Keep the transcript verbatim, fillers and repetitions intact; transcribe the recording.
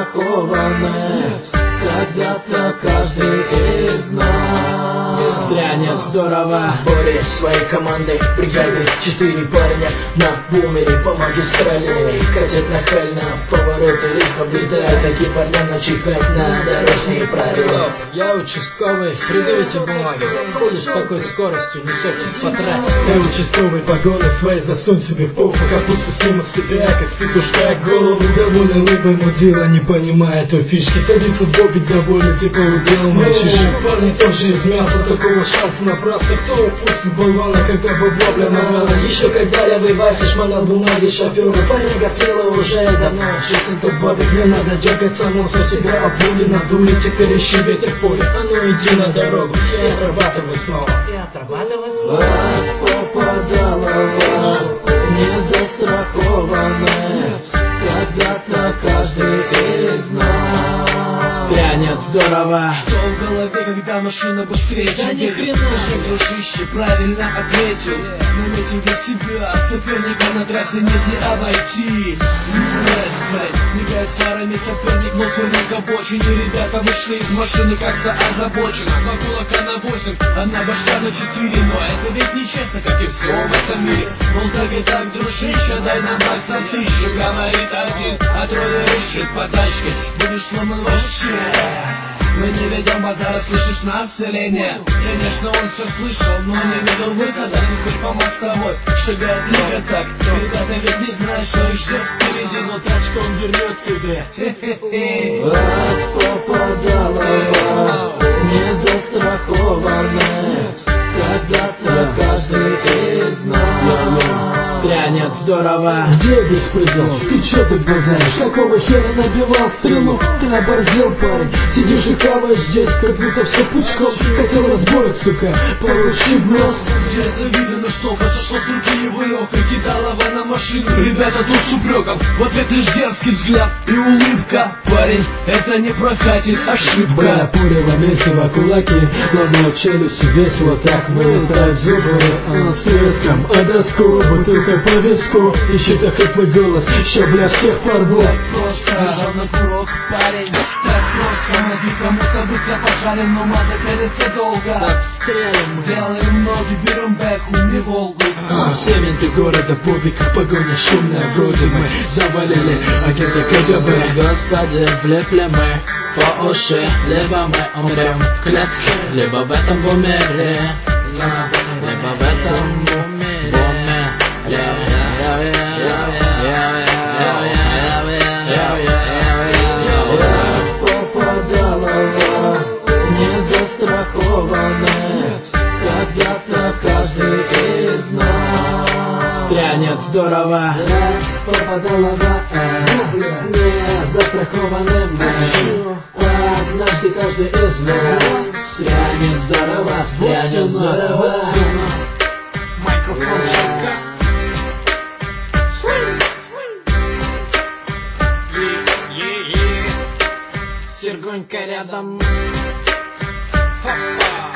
застрахованы. Когда-то каждый из нас стрянет здорово. В сборе своей команды, бригады, четыре парня на бумере по магистрали. Катят нахально в повороты, риф облетает. Такие парня начихать на дорожный прорыв. Я участковый, предъявите бумаги. Ходишь с такой скоростью, несетесь по трассе. Я участковый, погоны свои засунь себе в пол. Капусту сниму с себя, как с петушка голову. Довольный лыбой мудила, не понимает той фишки. Садится в бобик, довольный, типа удел мальчишек. Парни тоже из мяса, такого шанса напрасно. Кто упустит болвана, когда бабла бля навала. Еще когда левый Вася шмонал бумаги шоферу. Парника смело уже давно. Честно тот бабик, не надо дергать саму за себя. А пули надули, теперь ищи ветер в поле. А ну иди на дорогу и отрабатывай снова. И отрабатывай снова. Вас попадала не застрахованы. Когда-то каждый из нас стрянет здорово. Что в голове, когда машина быстрее, да чем ни едет? хрена. Даже дружище правильно ответил. Наметил для себя соперника на трассе нет не обойти. Пресс, блядь, мигает фарами соперник, но сверник обочине. Ребята вышли из машины как-то озабочены. Два кулака на восемь, одна башка на четыре. Но это ведь нечестно, как и все в этом мире. Мол, так и так, дружище, дай нам баксом тысячу. Говорит один, а трое ищет по тачке. Будешь сломан вообще. Мы не ведем базара, слышишь население? Конечно, он все слышал, но не видел выхода. Хоть по мостовой шагает лего так. Ребята ведь не знают, что их ждет впереди, но тачку он вернет себе. вас попадала не застрахованы. Когда-то каждый из нас стрянет здорово. Где беспредел? Ты чё тут базаришь? Какого хера набивал стрелу? Ты оборзел, парень. Сидишь и хаваешь здесь, как будто все пучком. Хотел разборок, сука, получи в нос. Где-то видно, ну что сошло с руки его легкой. Кидалова на машину. Ребята тут с упреком. В ответ лишь дерзкий взгляд и улыбка. Парень, это не прокатит, ошибка. Бля, пурево, месиво, кулаки. Ломал челюсть, весело так вылетают зубы. А с треском, а доску, бутылкой по виску. И щита хриплый голос, ща, бля, всех порву. Так просто, нажал на курок, парень. Так просто, мозги кому-то быстро пожарим, но мазать целится долго. Так стрелим. Делаем ноги, берем бэху, не Волгу. А, все менты города, публика, погоня шумная. Вроде мы завалили агента КГБ. Господи, влипли мы по уши. Либо мы умрем в клетке, либо в этом бумере. Либо в этом бумере. попадала не застрахованы. Когда-то каждый из нас стрянет здорово. попадала не застрахованным. Однажды каждый из нас Стрянет здорово, стрянет здорово. Микрофон Шарка. Сергунька рядом. Ха-ха.